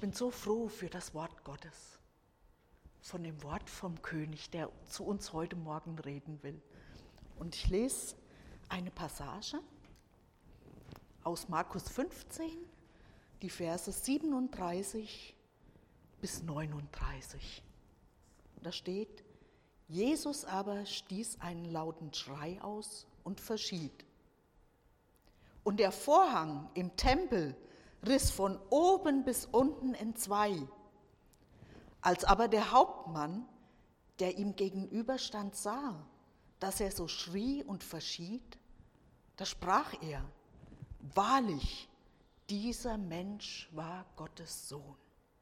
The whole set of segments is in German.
bin so froh für das Wort Gottes, von dem Wort vom König, der zu uns heute Morgen reden will. Und ich lese eine Passage aus Markus 15, die Verse 37 bis 39. Da steht: Jesus aber stieß einen lauten Schrei aus und verschied. Und der Vorhang im Tempel riss von oben bis unten entzwei. Als aber der Hauptmann, der ihm gegenüberstand, sah, dass er so schrie und verschied, da sprach er: Wahrlich, dieser Mensch war Gottes Sohn.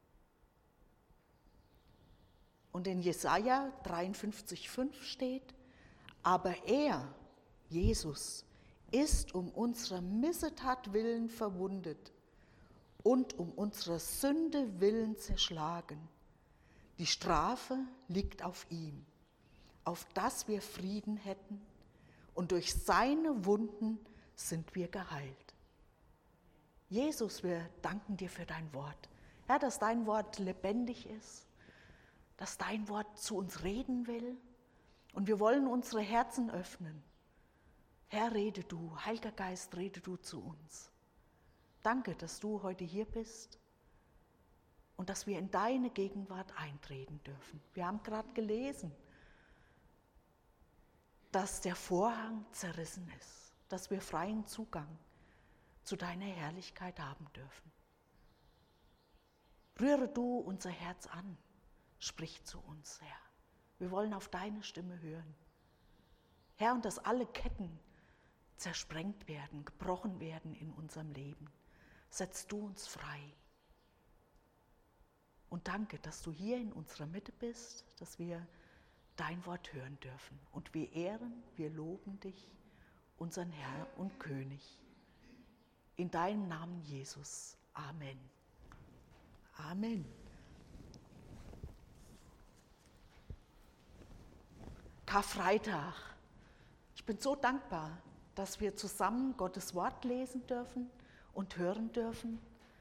Und in Jesaja 53,5 steht: Aber er, Jesus, ist um unserer Missetat willen verwundet und um unserer Sünde willen zerschlagen. Die Strafe liegt auf ihm, auf dass wir Frieden hätten, und durch seine Wunden sind wir geheilt. Jesus, wir danken dir für dein Wort. Ja, dass dein Wort lebendig ist, dass dein Wort zu uns reden will, und wir wollen unsere Herzen öffnen. Herr, rede du, Heiliger Geist, rede du zu uns. Danke, dass du heute hier bist und dass wir in deine Gegenwart eintreten dürfen. Wir haben gerade gelesen, dass der Vorhang zerrissen ist, dass wir freien Zugang zu deiner Herrlichkeit haben dürfen. Rühre du unser Herz an, sprich zu uns, Herr. Wir wollen auf deine Stimme hören. Herr, und dass alle Ketten zersprengt werden, gebrochen werden in unserem Leben. Setz du uns frei. Und danke, dass du hier in unserer Mitte bist, dass wir dein Wort hören dürfen. Und wir ehren, wir loben dich, unseren Herr und König. In deinem Namen, Jesus. Amen. Amen. Karfreitag. Ich bin so dankbar, dass wir zusammen Gottes Wort lesen dürfen und hören dürfen.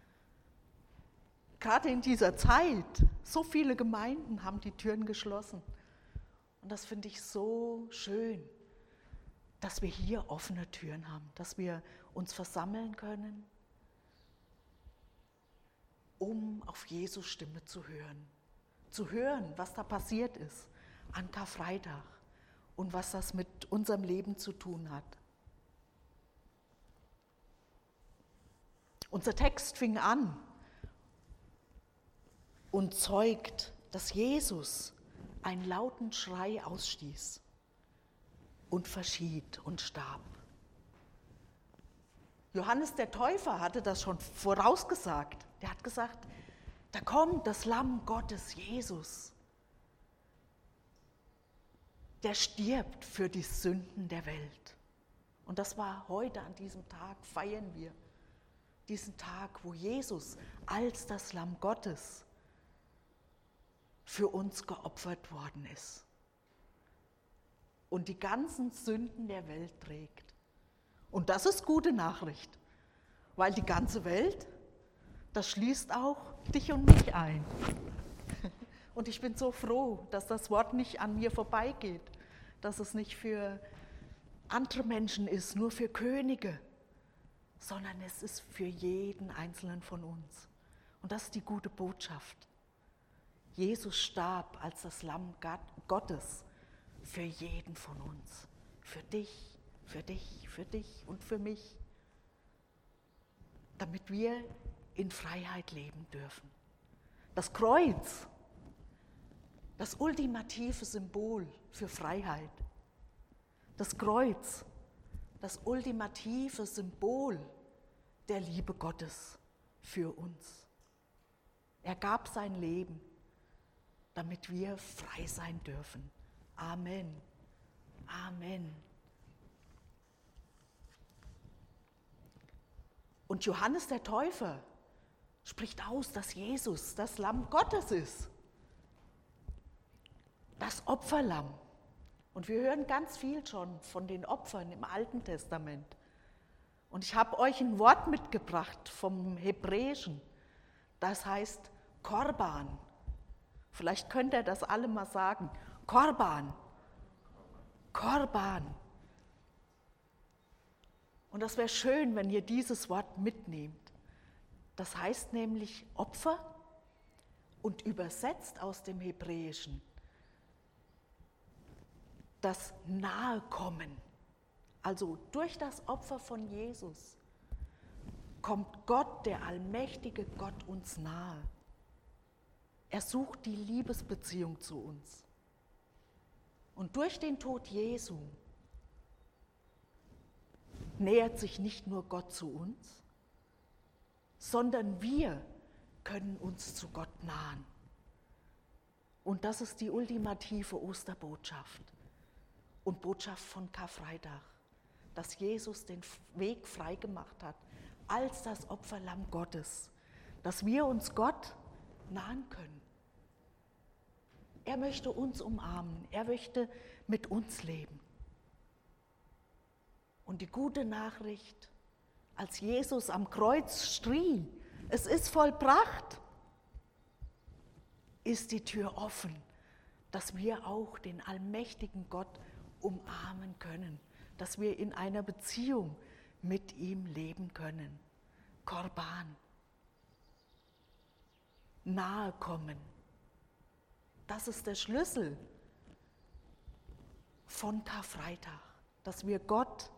Gerade in dieser Zeit, so viele Gemeinden haben die Türen geschlossen. Und das finde ich so schön, dass wir hier offene Türen haben, dass wir uns versammeln können, um auf Jesu Stimme zu hören, was da passiert ist an Karfreitag und was das mit unserem Leben zu tun hat. Unser Text fing an und zeugt, dass Jesus einen lauten Schrei ausstieß und verschied und starb. Johannes der Täufer hatte das schon vorausgesagt. Der hat gesagt, da kommt das Lamm Gottes, Jesus. Der stirbt für die Sünden der Welt. Und das war heute, an diesem Tag, feiern wir diesen Tag, wo Jesus als das Lamm Gottes für uns geopfert worden ist und die ganzen Sünden der Welt trägt. Und das ist gute Nachricht, weil die ganze Welt, das schließt auch dich und mich ein. Und ich bin so froh, dass das Wort nicht an mir vorbeigeht, dass es nicht für andere Menschen ist, nur für Könige, sondern es ist für jeden Einzelnen von uns. Und das ist die gute Botschaft. Jesus starb als das Lamm Gottes für jeden von uns. Für dich, für dich, für dich und für mich. Damit wir in Freiheit leben dürfen. Das Kreuz, das ultimative Symbol für Freiheit. Das Kreuz, das ultimative Symbol der Liebe Gottes für uns. Er gab sein Leben, damit wir frei sein dürfen. Amen. Amen. Und Johannes der Täufer spricht aus, dass Jesus das Lamm Gottes ist. Das Opferlamm. Und wir hören ganz viel schon von den Opfern im Alten Testament. Und ich habe euch ein Wort mitgebracht vom Hebräischen. Das heißt Korban. Vielleicht könnt ihr das alle mal sagen. Korban. Korban. Und das wäre schön, wenn ihr dieses Wort mitnehmt. Das heißt nämlich Opfer und übersetzt aus dem Hebräischen das Nahekommen. Also durch das Opfer von Jesus kommt Gott, der allmächtige Gott, uns nahe. Er sucht die Liebesbeziehung zu uns. Und durch den Tod Jesu nähert sich nicht nur Gott zu uns, sondern wir können uns zu Gott nahen. Und das ist die ultimative Osterbotschaft und Botschaft von Karfreitag, dass Jesus den Weg freigemacht hat als das Opferlamm Gottes, dass wir uns Gott nahen können. Er möchte uns umarmen, er möchte mit uns leben. Und die gute Nachricht, als Jesus am Kreuz schrie, es ist vollbracht, ist die Tür offen, dass wir auch den allmächtigen Gott umarmen können, dass wir in einer Beziehung mit ihm leben können. Korban. Nahe kommen. Das ist der Schlüssel von Karfreitag, dass wir Gott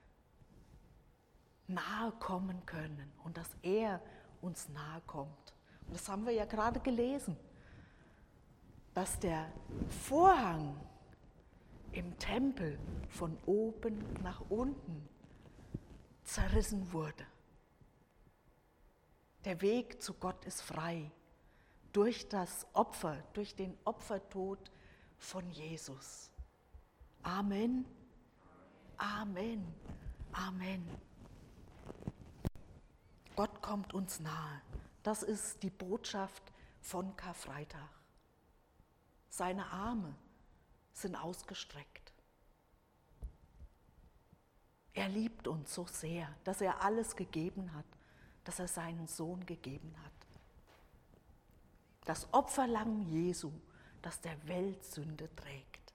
nahe kommen können und dass er uns nahe kommt. Und das haben wir ja gerade gelesen, dass der Vorhang im Tempel von oben nach unten zerrissen wurde. Der Weg zu Gott ist frei durch das Opfer, durch den Opfertod von Jesus. Amen. Amen. Amen. Gott kommt uns nahe. Das ist die Botschaft von Karfreitag. Seine Arme sind ausgestreckt. Er liebt uns so sehr, dass er alles gegeben hat, dass er seinen Sohn gegeben hat. Das Opferlamm Jesu, das der Welt Sünde trägt.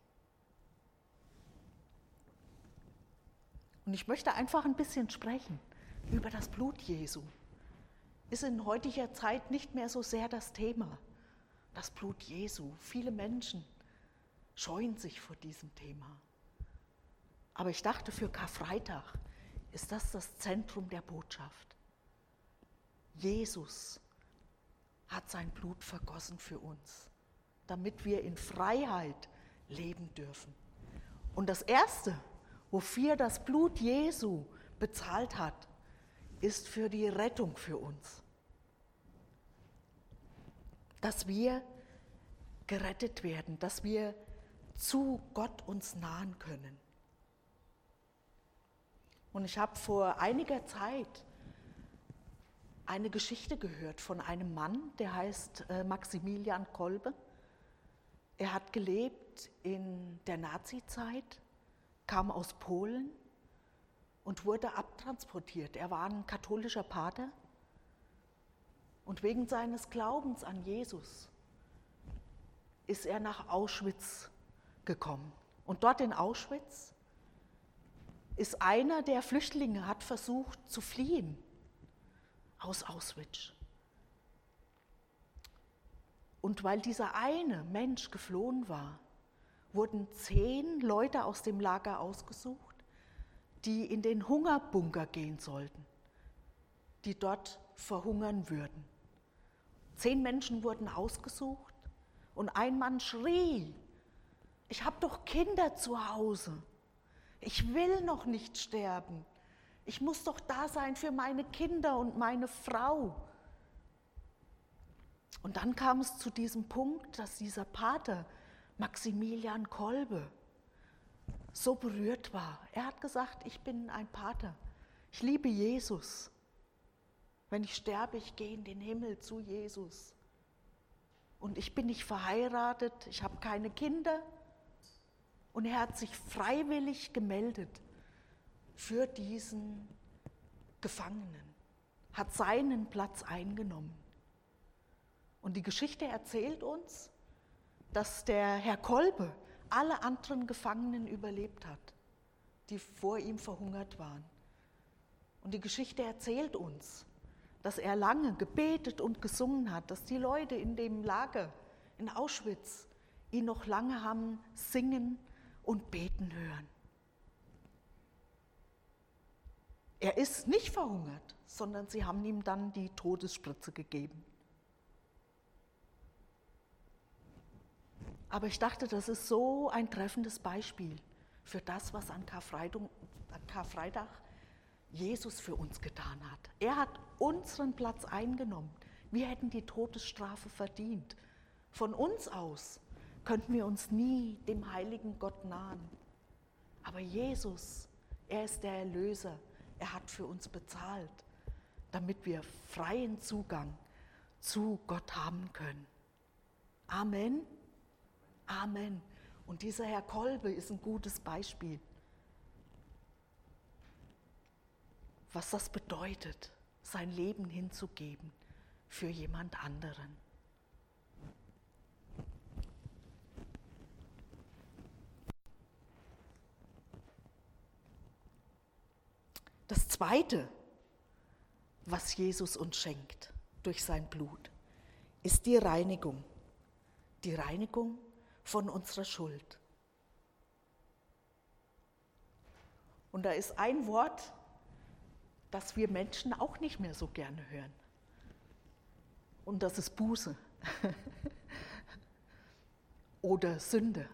Und ich möchte einfach ein bisschen sprechen über das Blut Jesu. Ist in heutiger Zeit nicht mehr so sehr das Thema. Das Blut Jesu. Viele Menschen scheuen sich vor diesem Thema. Aber ich dachte, für Karfreitag ist das Zentrum der Botschaft. Jesus hat sein Blut vergossen für uns, damit wir in Freiheit leben dürfen. Und das Erste, wofür das Blut Jesu bezahlt hat, ist für die Rettung für uns. Dass wir gerettet werden, dass wir zu Gott uns nahen können. Und ich habe vor einiger Zeit eine Geschichte gehört von einem Mann, der heißt Maximilian Kolbe. Er hat gelebt in der Nazizeit, kam aus Polen und wurde abtransportiert. Er war ein katholischer Pater und wegen seines Glaubens an Jesus ist er nach Auschwitz gekommen. Und dort in Auschwitz ist einer der Flüchtlinge, hat versucht zu fliehen aus Auschwitz. Und weil dieser eine Mensch geflohen war, wurden 10 Leute aus dem Lager ausgesucht, die in den Hungerbunker gehen sollten, die dort verhungern würden. 10 Menschen wurden ausgesucht und ein Mann schrie, ich habe doch Kinder zu Hause, ich will noch nicht sterben, ich muss doch da sein für meine Kinder und meine Frau. Und dann kam es zu diesem Punkt, dass dieser Pater Maximilian Kolbe so berührt war. Er hat gesagt, ich bin ein Pater, ich liebe Jesus. Wenn ich sterbe, ich gehe in den Himmel zu Jesus. Und ich bin nicht verheiratet, ich habe keine Kinder. Und er hat sich freiwillig gemeldet für diesen Gefangenen, hat seinen Platz eingenommen. Und die Geschichte erzählt uns, dass der Herr Kolbe alle anderen Gefangenen überlebt hat, die vor ihm verhungert waren. Und die Geschichte erzählt uns, dass er lange gebetet und gesungen hat, dass die Leute in dem Lager in Auschwitz ihn noch lange haben singen und beten hören. Er ist nicht verhungert, sondern sie haben ihm dann die Todesspritze gegeben. Aber ich dachte, das ist so ein treffendes Beispiel für das, was an Karfreitag Jesus für uns getan hat. Er hat unseren Platz eingenommen. Wir hätten die Todesstrafe verdient. Von uns aus könnten wir uns nie dem heiligen Gott nahen. Aber Jesus, er ist der Erlöser. Er hat für uns bezahlt, damit wir freien Zugang zu Gott haben können. Amen. Amen. Und dieser Herr Kolbe ist ein gutes Beispiel, was das bedeutet, sein Leben hinzugeben für jemand anderen. Das Zweite, was Jesus uns schenkt durch sein Blut, ist die Reinigung. Die Reinigung von unserer Schuld. Und da ist ein Wort, das wir Menschen auch nicht mehr so gerne hören. Und das ist Buße oder Sünde.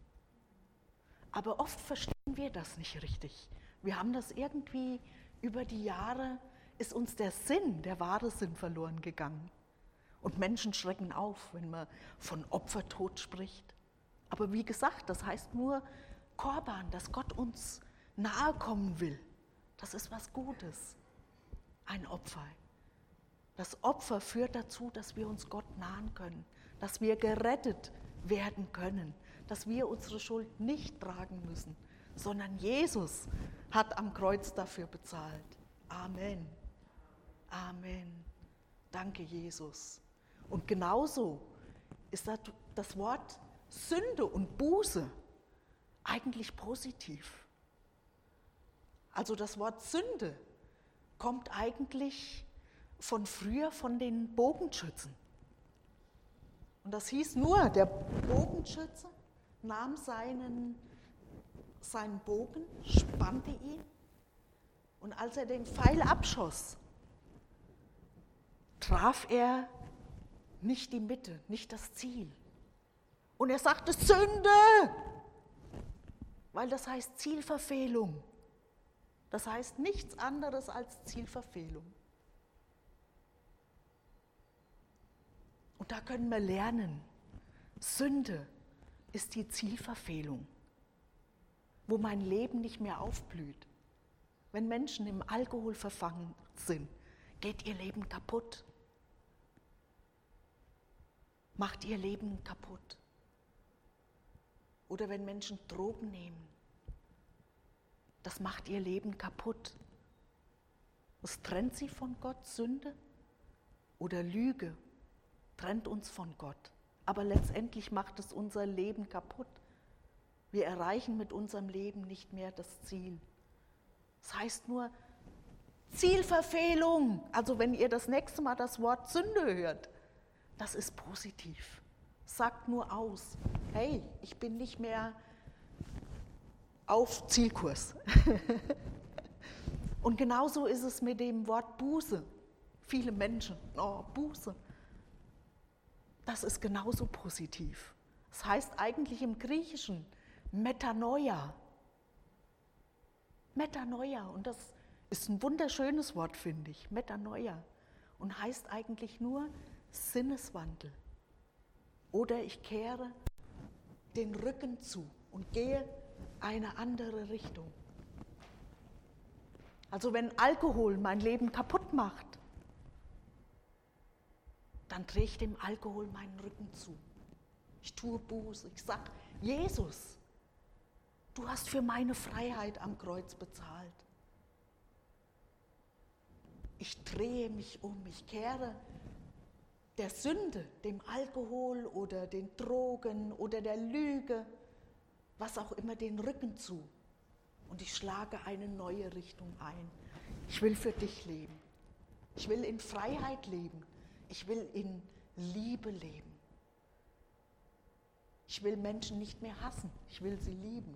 Aber oft verstehen wir das nicht richtig. Wir haben das irgendwie über die Jahre, ist uns der Sinn, der wahre Sinn verloren gegangen. Und Menschen schrecken auf, wenn man von Opfertod spricht. Aber wie gesagt, das heißt nur Korban, dass Gott uns nahe kommen will. Das ist was Gutes, ein Opfer. Das Opfer führt dazu, dass wir uns Gott nahen können, dass wir gerettet werden können, dass wir unsere Schuld nicht tragen müssen, sondern Jesus hat am Kreuz dafür bezahlt. Amen. Amen. Danke, Jesus. Und genauso ist das Wort Sünde und Buße eigentlich positiv. Also das Wort Sünde kommt eigentlich von früher von den Bogenschützen. Und das hieß nur, der Bogenschütze nahm seinen Bogen, spannte ihn und als er den Pfeil abschoss, traf er nicht die Mitte, nicht das Ziel. Und er sagte Sünde, weil das heißt Zielverfehlung. Das heißt nichts anderes als Zielverfehlung. Und da können wir lernen, Sünde ist die Zielverfehlung, wo mein Leben nicht mehr aufblüht. Wenn Menschen im Alkohol verfangen sind, geht ihr Leben kaputt. Macht ihr Leben kaputt. Oder wenn Menschen Drogen nehmen, das macht ihr Leben kaputt. Es trennt sie von Gott, Sünde oder Lüge, trennt uns von Gott. Aber letztendlich macht es unser Leben kaputt. Wir erreichen mit unserem Leben nicht mehr das Ziel. Das heißt nur Zielverfehlung. Also wenn ihr das nächste Mal das Wort Sünde hört, das ist positiv. Sagt nur aus, hey, ich bin nicht mehr auf Zielkurs. Und genauso ist es mit dem Wort Buße. Viele Menschen, Buße. Das ist genauso positiv. Das heißt eigentlich im Griechischen Metanoia. Metanoia, und das ist ein wunderschönes Wort, finde ich, Metanoia. Und heißt eigentlich nur Sinneswandel. Oder ich kehre den Rücken zu und gehe eine andere Richtung. Also wenn Alkohol mein Leben kaputt macht, dann drehe ich dem Alkohol meinen Rücken zu. Ich tue Buße, ich sage, Jesus, du hast für meine Freiheit am Kreuz bezahlt. Ich drehe mich um, ich kehre der Sünde, dem Alkohol oder den Drogen oder der Lüge, was auch immer, den Rücken zu. Und ich schlage eine neue Richtung ein. Ich will für dich leben. Ich will in Freiheit leben. Ich will in Liebe leben. Ich will Menschen nicht mehr hassen. Ich will sie lieben.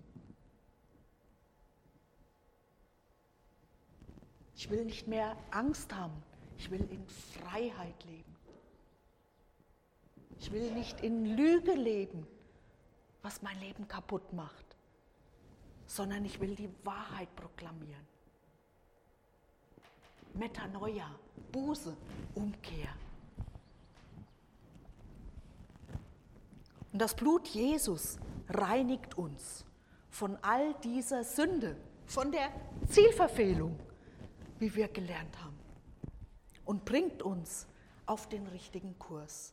Ich will nicht mehr Angst haben. Ich will in Freiheit leben. Ich will nicht in Lüge leben, was mein Leben kaputt macht, sondern ich will die Wahrheit proklamieren. Metanoia, Buße, Umkehr. Und das Blut Jesus reinigt uns von all dieser Sünde, von der Zielverfehlung, wie wir gelernt haben, und bringt uns auf den richtigen Kurs.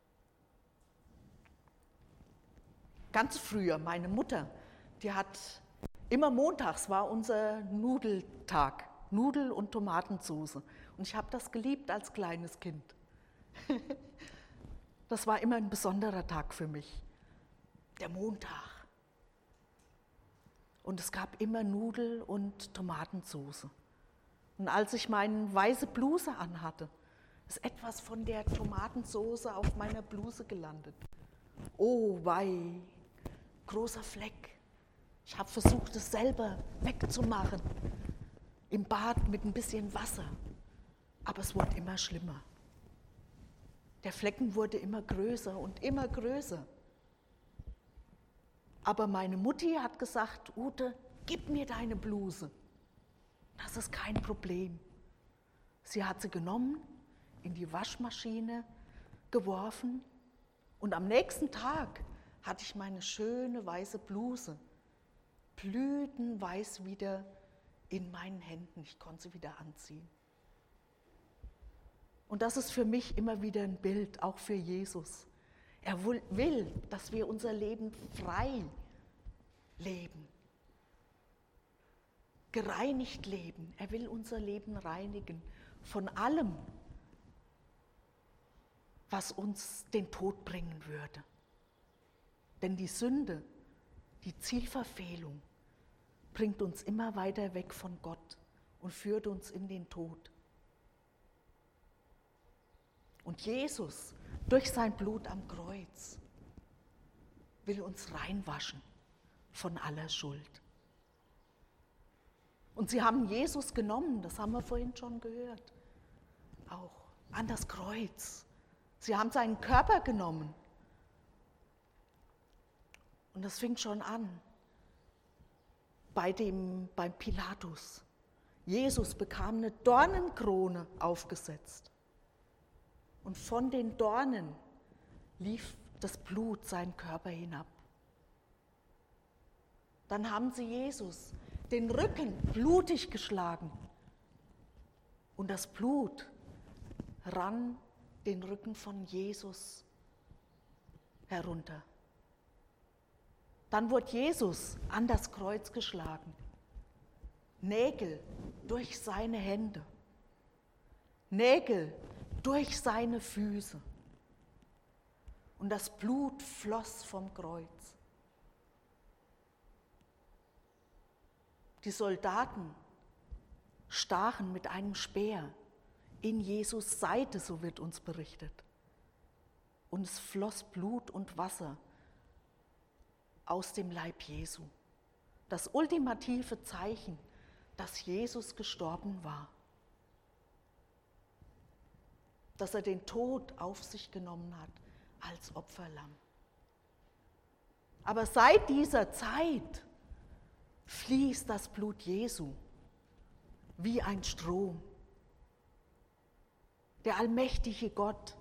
Ganz früher, meine Mutter, die hat immer montags war unser Nudeltag, Nudel- und Tomatensauce. Und ich habe das geliebt als kleines Kind. Das war immer ein besonderer Tag für mich, der Montag. Und es gab immer Nudel- und Tomatensauce. Und als ich meine weiße Bluse anhatte, ist etwas von der Tomatensauce auf meiner Bluse gelandet. Oh wei, großer Fleck. Ich habe versucht, es selber wegzumachen, im Bad mit ein bisschen Wasser. Aber es wurde immer schlimmer. Der Flecken wurde immer größer und immer größer. Aber meine Mutti hat gesagt, Ute, gib mir deine Bluse. Das ist kein Problem. Sie hat sie genommen, in die Waschmaschine geworfen und am nächsten Tag hatte ich meine schöne weiße Bluse, blütenweiß wieder in meinen Händen. Ich konnte sie wieder anziehen. Und das ist für mich immer wieder ein Bild, auch für Jesus. Er will, dass wir unser Leben frei leben, gereinigt leben. Er will unser Leben reinigen von allem, was uns den Tod bringen würde. Denn die Sünde, die Zielverfehlung, bringt uns immer weiter weg von Gott und führt uns in den Tod. Und Jesus, durch sein Blut am Kreuz, will uns reinwaschen von aller Schuld. Und sie haben Jesus genommen, das haben wir vorhin schon gehört, auch an das Kreuz. Sie haben seinen Körper genommen. Und das fing schon an beim Pilatus. Jesus bekam eine Dornenkrone aufgesetzt. Und von den Dornen lief das Blut seinen Körper hinab. Dann haben sie Jesus den Rücken blutig geschlagen. Und das Blut rann den Rücken von Jesus herunter. Dann wurde Jesus an das Kreuz geschlagen. Nägel durch seine Hände. Nägel durch seine Füße. Und das Blut floss vom Kreuz. Die Soldaten stachen mit einem Speer in Jesus Seite, so wird uns berichtet. Und es floss Blut und Wasser aus dem Leib Jesu. Das ultimative Zeichen, dass Jesus gestorben war. Dass er den Tod auf sich genommen hat als Opferlamm. Aber seit dieser Zeit fließt das Blut Jesu wie ein Strom. Der allmächtige Gott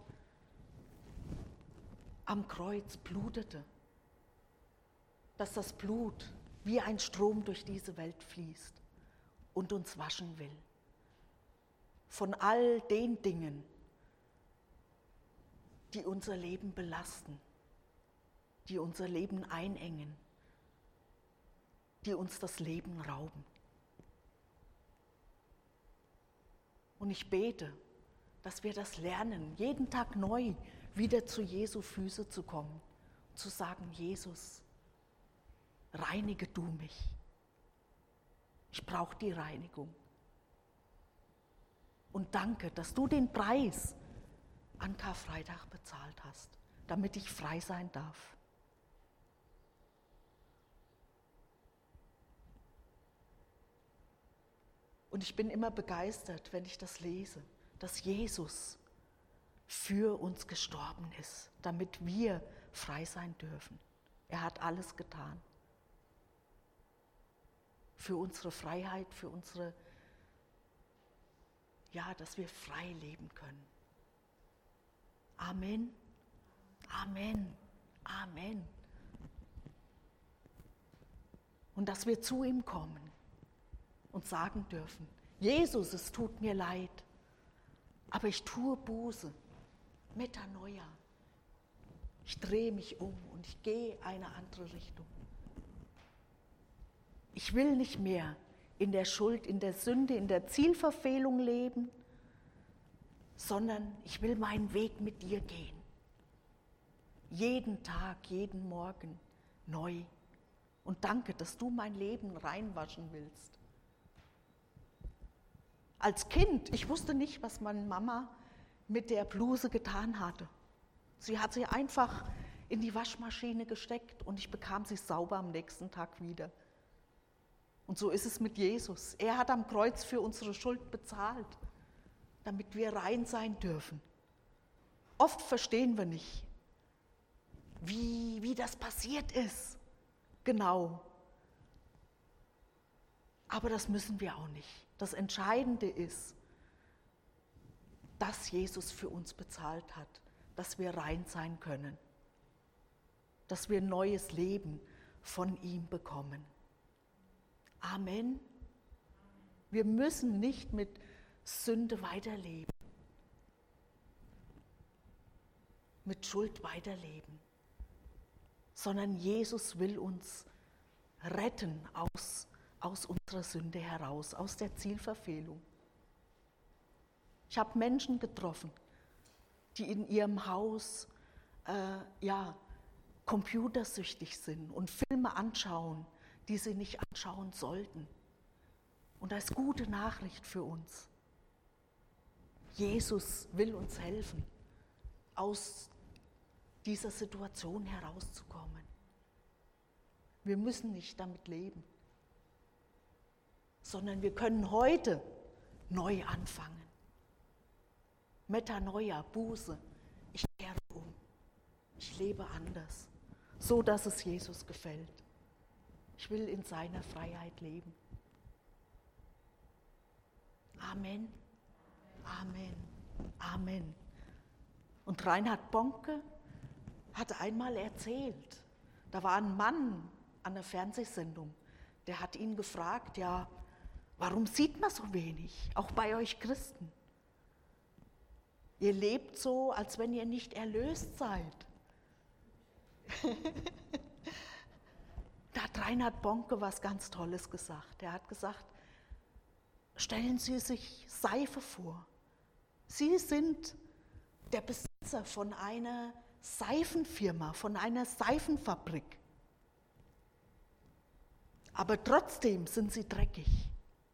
am Kreuz blutete, dass das Blut wie ein Strom durch diese Welt fließt und uns waschen will. Von all den Dingen, die unser Leben belasten, die unser Leben einengen, die uns das Leben rauben. Und ich bete, dass wir das lernen, jeden Tag neu wieder zu Jesu Füße zu kommen, zu sagen, Jesus, reinige du mich. Ich brauche die Reinigung. Und danke, dass du den Preis an Karfreitag bezahlt hast, damit ich frei sein darf. Und ich bin immer begeistert, wenn ich das lese, dass Jesus für uns gestorben ist, damit wir frei sein dürfen. Er hat alles getan. Für unsere Freiheit, für unsere, ja, dass wir frei leben können. Amen, Amen, Amen. Und dass wir zu ihm kommen und sagen dürfen, Jesus, es tut mir leid, aber ich tue Buße, Metanoia. Ich drehe mich um und ich gehe eine andere Richtung. Ich will nicht mehr in der Schuld, in der Sünde, in der Zielverfehlung leben, sondern ich will meinen Weg mit dir gehen. Jeden Tag, jeden Morgen neu. Und danke, dass du mein Leben reinwaschen willst. Als Kind, ich wusste nicht, was meine Mama mit der Bluse getan hatte. Sie hat sie einfach in die Waschmaschine gesteckt und ich bekam sie sauber am nächsten Tag wieder. Und so ist es mit Jesus. Er hat am Kreuz für unsere Schuld bezahlt, damit wir rein sein dürfen. Oft verstehen wir nicht, wie das passiert ist. Genau. Aber das müssen wir auch nicht. Das Entscheidende ist, dass Jesus für uns bezahlt hat, dass wir rein sein können, dass wir ein neues Leben von ihm bekommen. Amen. Wir müssen nicht mit Sünde weiterleben, mit Schuld weiterleben, sondern Jesus will uns retten aus unserer Sünde heraus, aus der Zielverfehlung. Ich habe Menschen getroffen, die in ihrem Haus computersüchtig sind und Filme anschauen, die sie nicht anschauen sollten. Und das ist gute Nachricht für uns. Jesus will uns helfen, aus dieser Situation herauszukommen. Wir müssen nicht damit leben, sondern wir können heute neu anfangen. Metanoia, Buße, ich kehre um, ich lebe anders, so dass es Jesus gefällt. Ich will in seiner Freiheit leben. Amen, Amen, Amen. Und Reinhard Bonke hat einmal erzählt, da war ein Mann an der Fernsehsendung, der hat ihn gefragt, ja, warum sieht man so wenig, auch bei euch Christen? Ihr lebt so, als wenn ihr nicht erlöst seid. Da hat Reinhard Bonke was ganz Tolles gesagt. Er hat gesagt, stellen Sie sich Seife vor. Sie sind der Besitzer von einer Seifenfirma, von einer Seifenfabrik. Aber trotzdem sind Sie dreckig.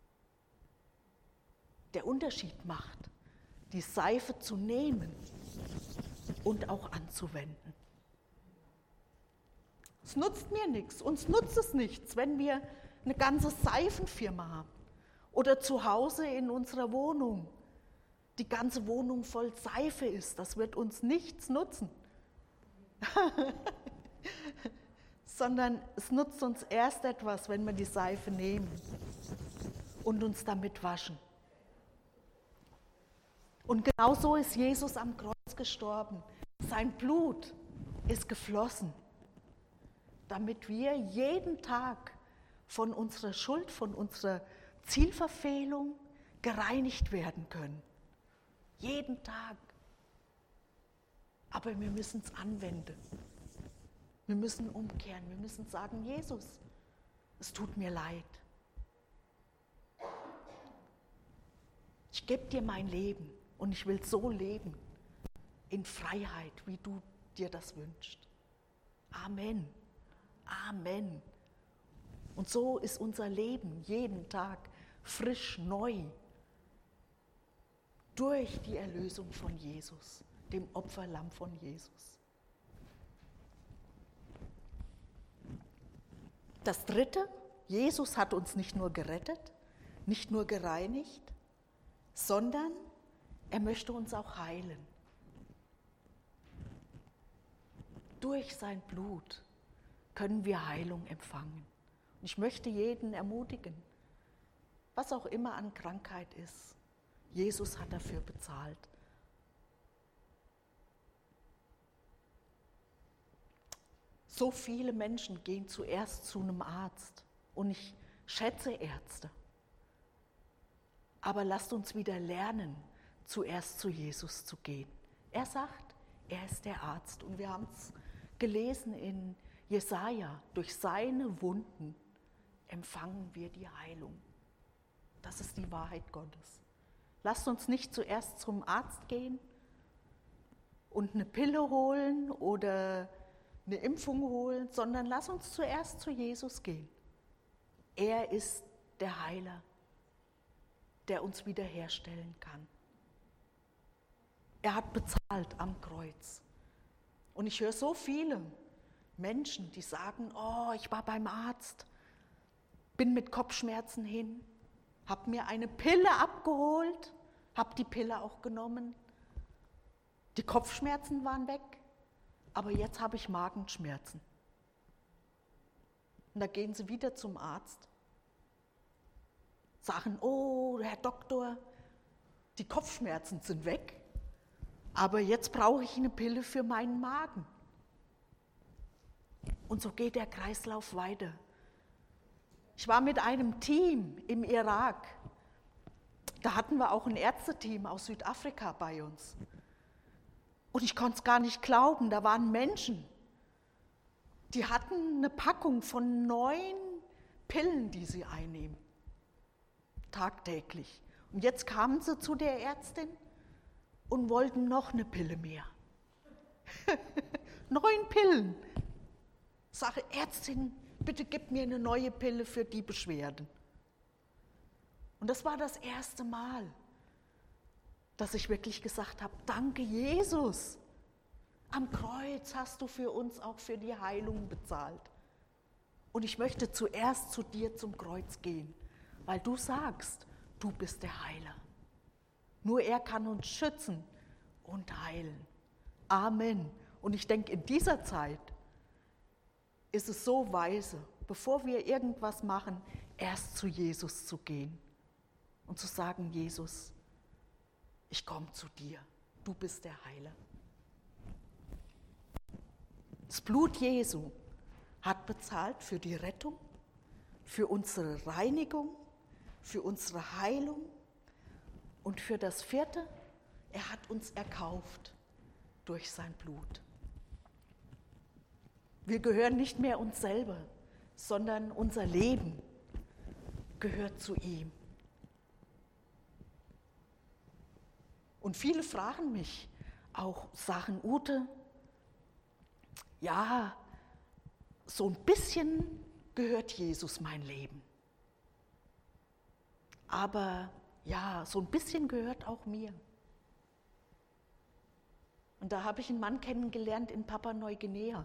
Der Unterschied macht, die Seife zu nehmen und auch anzuwenden. Es nutzt mir nichts, uns nutzt es nichts, wenn wir eine ganze Seifenfirma haben oder zu Hause in unserer Wohnung die ganze Wohnung voll Seife ist. Das wird uns nichts nutzen, sondern es nutzt uns erst etwas, wenn wir die Seife nehmen und uns damit waschen. Und genau so ist Jesus am Kreuz gestorben. Sein Blut ist geflossen, damit wir jeden Tag von unserer Schuld, von unserer Zielverfehlung gereinigt werden können. Jeden Tag. Aber wir müssen es anwenden. Wir müssen umkehren. Wir müssen sagen, Jesus, es tut mir leid. Ich gebe dir mein Leben. Und ich will so leben, in Freiheit, wie du dir das wünschst. Amen. Amen. Und so ist unser Leben jeden Tag frisch neu durch die Erlösung von Jesus, dem Opferlamm von Jesus. Das Dritte, Jesus hat uns nicht nur gerettet, nicht nur gereinigt, sondern er möchte uns auch heilen. Durch sein Blut können wir Heilung empfangen. Und ich möchte jeden ermutigen, was auch immer an Krankheit ist, Jesus hat dafür bezahlt. So viele Menschen gehen zuerst zu einem Arzt und ich schätze Ärzte. Aber lasst uns wieder lernen, zuerst zu Jesus zu gehen. Er sagt, er ist der Arzt und wir haben es gelesen in Jesaja, durch seine Wunden empfangen wir die Heilung. Das ist die Wahrheit Gottes. Lasst uns nicht zuerst zum Arzt gehen und eine Pille holen oder eine Impfung holen, sondern lass uns zuerst zu Jesus gehen. Er ist der Heiler, der uns wiederherstellen kann. Er hat bezahlt am Kreuz. Und ich höre so viele Menschen, die sagen, oh, ich war beim Arzt, bin mit Kopfschmerzen hin, habe mir eine Pille abgeholt, habe die Pille auch genommen. Die Kopfschmerzen waren weg, aber jetzt habe ich Magenschmerzen. Und da gehen sie wieder zum Arzt, sagen, oh, Herr Doktor, die Kopfschmerzen sind weg, aber jetzt brauche ich eine Pille für meinen Magen. Und so geht der Kreislauf weiter. Ich war mit einem Team im Irak. Da hatten wir auch ein Ärzteteam aus Südafrika bei uns. Und ich konnte es gar nicht glauben, da waren Menschen, die hatten eine Packung von 9 Pillen, die sie einnehmen, tagtäglich. Und jetzt kamen sie zu der Ärztin und wollten noch eine Pille mehr. 9 Pillen. Sage, Ärztin, bitte gib mir eine neue Pille für die Beschwerden. Und das war das erste Mal, dass ich wirklich gesagt habe, danke Jesus, am Kreuz hast du für uns auch für die Heilung bezahlt. Und ich möchte zuerst zu dir zum Kreuz gehen, weil du sagst, du bist der Heiler. Nur er kann uns schützen und heilen. Amen. Und ich denke, in dieser Zeit ist es so weise, bevor wir irgendwas machen, erst zu Jesus zu gehen und zu sagen, Jesus, ich komme zu dir, du bist der Heiler. Das Blut Jesu hat bezahlt für die Rettung, für unsere Reinigung, für unsere Heilung und für das 4., er hat uns erkauft durch sein Blut. Wir gehören nicht mehr uns selber, sondern unser Leben gehört zu ihm. Und viele fragen mich auch, sagen, Ute, ja, so ein bisschen gehört Jesus mein Leben. Aber ja, so ein bisschen gehört auch mir. Und da habe ich einen Mann kennengelernt in Papua-Neuguinea,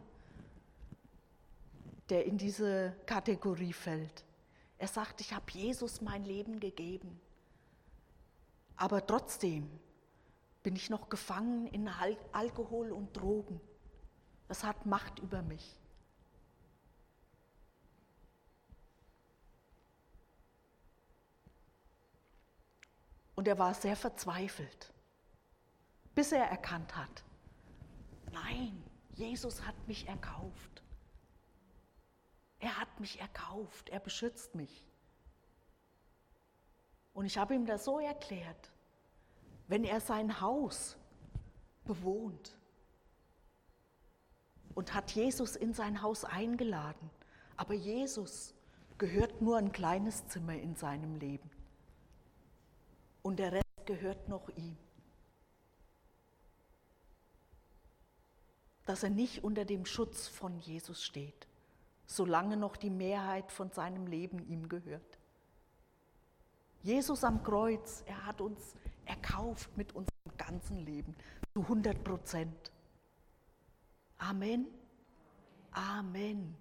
der in diese Kategorie fällt. Er sagt, ich habe Jesus mein Leben gegeben, aber trotzdem bin ich noch gefangen in Alkohol und Drogen. Das hat Macht über mich. Und er war sehr verzweifelt, bis er erkannt hat, nein, Jesus hat mich erkauft. Er hat mich erkauft, er beschützt mich. Und ich habe ihm das so erklärt, wenn er sein Haus bewohnt und hat Jesus in sein Haus eingeladen, aber Jesus gehört nur ein kleines Zimmer in seinem Leben und der Rest gehört noch ihm. dass er nicht unter dem Schutz von Jesus steht, solange noch die Mehrheit von seinem Leben ihm gehört. Jesus am Kreuz, er hat uns erkauft mit unserem ganzen Leben zu 100%. Amen. Amen.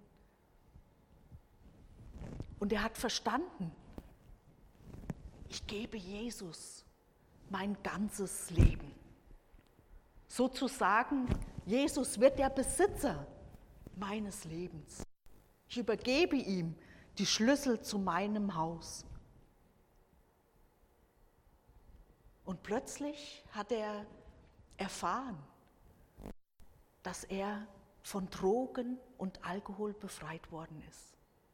Und er hat verstanden, ich gebe Jesus mein ganzes Leben. Sozusagen, Jesus wird der Besitzer meines Lebens. Ich übergebe ihm die Schlüssel zu meinem Haus. Und plötzlich hat er erfahren, dass er von Drogen und Alkohol befreit worden ist.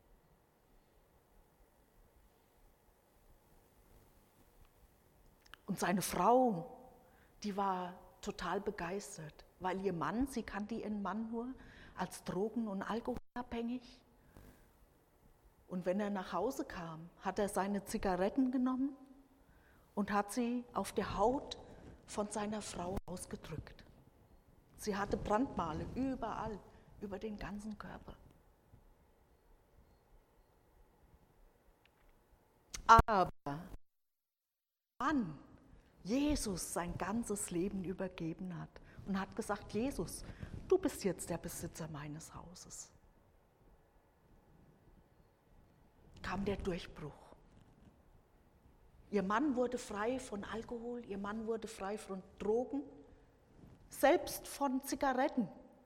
Und seine Frau, die war total begeistert, weil ihr Mann, sie kannte ihren Mann nur als drogen- und alkoholabhängig. Und wenn er nach Hause kam, hat er seine Zigaretten genommen und hat sie auf der Haut von seiner Frau ausgedrückt. Sie hatte Brandmale überall, über den ganzen Körper. Aber Mann, Jesus sein ganzes Leben übergeben hat und hat gesagt, Jesus, du bist jetzt der Besitzer meines Hauses. Kam der Durchbruch. Ihr Mann wurde frei von Alkohol, ihr Mann wurde frei von Drogen, selbst von Zigaretten.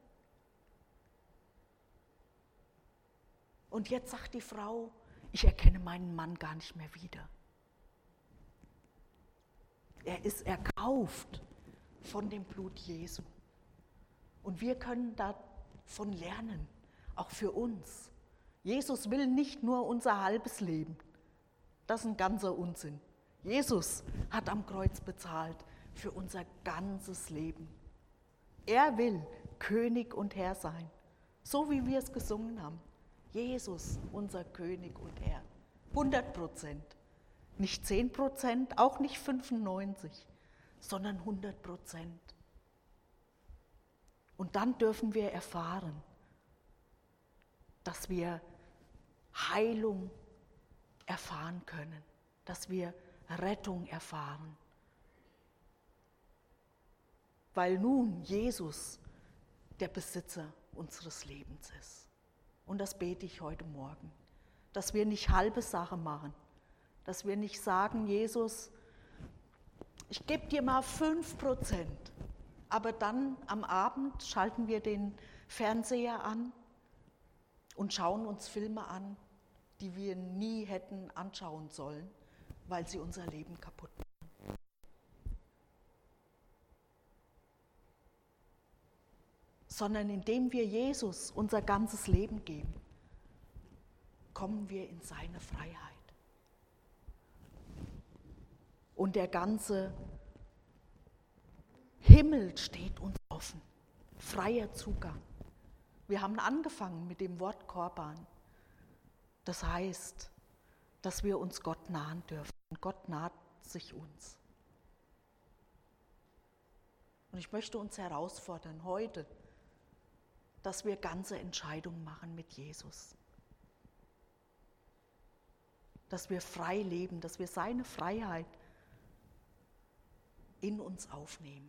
Und jetzt sagt die Frau, ich erkenne meinen Mann gar nicht mehr wieder. Er ist erkauft von dem Blut Jesu. Und wir können davon lernen, auch für uns. Jesus will nicht nur unser halbes Leben. Das ist ein ganzer Unsinn. Jesus hat am Kreuz bezahlt für unser ganzes Leben. Er will König und Herr sein, so wie wir es gesungen haben. Jesus, unser König und Herr. 100%. Nicht 10%, auch nicht 95%, sondern 100%. Und dann dürfen wir erfahren, dass wir Heilung erfahren können, dass wir Rettung erfahren. Weil nun Jesus der Besitzer unseres Lebens ist. Und das bete ich heute Morgen, dass wir nicht halbe Sache machen, dass wir nicht sagen, Jesus, ich gebe dir mal 5%, aber dann am Abend schalten wir den Fernseher an und schauen uns Filme an, die wir nie hätten anschauen sollen, weil sie unser Leben kaputt machen. Sondern indem wir Jesus unser ganzes Leben geben, kommen wir in seine Freiheit. Und der ganze Himmel steht uns offen, freier Zugang. Wir haben angefangen mit dem Wort Korban. Das heißt, dass wir uns Gott nahen dürfen. Und Gott naht sich uns. Und ich möchte uns herausfordern heute, dass wir ganze Entscheidungen machen mit Jesus. Dass wir frei leben, dass wir seine Freiheit in uns aufnehmen.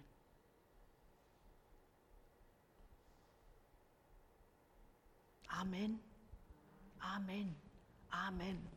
Amen, Amen, Amen.